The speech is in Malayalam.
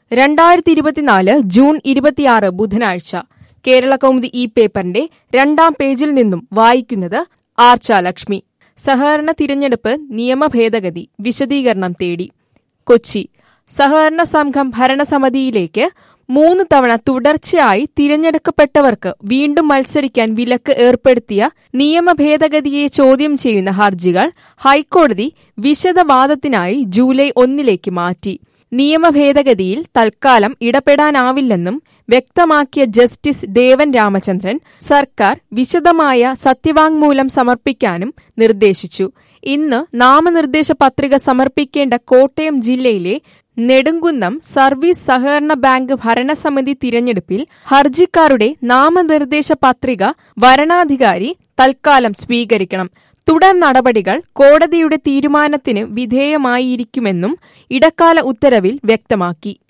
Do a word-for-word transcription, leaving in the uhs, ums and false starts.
രണ്ടായിരത്തി ഇരുപത്തിനാല് ജൂൺ ഇരുപത്തിയാറ് ബുധനാഴ്ച കേരള കൗമുദി ഈ പേപ്പറിന്റെ രണ്ടാം പേജിൽ നിന്നും വായിക്കുന്നത് ആർച്ച ലക്ഷ്മി. സഹകരണ തിരഞ്ഞെടുപ്പ് നിയമ ഭേദഗതി വിശദീകരണം തേടി. കൊച്ചി. സഹകരണ സംഘം ഭരണസമിതിയിലേക്ക് മൂന്ന് തവണ തുടർച്ചയായി തിരഞ്ഞെടുക്കപ്പെട്ടവർക്ക് വീണ്ടും മത്സരിക്കാൻ വിലക്ക് ഏർപ്പെടുത്തിയ നിയമ ഭേദഗതിയെ ചോദ്യം ചെയ്യുന്ന ഹർജികൾ ഹൈക്കോടതി വിശദവാദത്തിനായി ജൂലൈ ഒന്നിലേക്ക് മാറ്റി. നിയമ ഭേദഗതിയിൽ തൽക്കാലം ഇടപെടാനാവില്ലെന്നും വ്യക്തമാക്കിയ ജസ്റ്റിസ് ദേവൻ രാമചന്ദ്രൻ സർക്കാർ വിശദമായ സത്യവാങ്മൂലം സമർപ്പിക്കാനും നിർദ്ദേശിച്ചു. ഇന്ന് നാമനിർദ്ദേശ പത്രിക സമർപ്പിക്കേണ്ട കോട്ടയം ജില്ലയിലെ നെടുങ്കുന്നം സർവീസ് സഹകരണ ബാങ്ക് ഭരണസമിതി തിരഞ്ഞെടുപ്പിൽ ഹർജിക്കാരുടെ നാമനിർദ്ദേശ പത്രിക വരണാധികാരി തൽക്കാലം സ്വീകരിക്കണം. തുടർ നടപടികൾ കോടതിയുടെ തീരുമാനത്തിന് വിധേയമായിരിക്കുമെന്നും ഇടക്കാല ഉത്തരവിൽ വ്യക്തമാക്കി.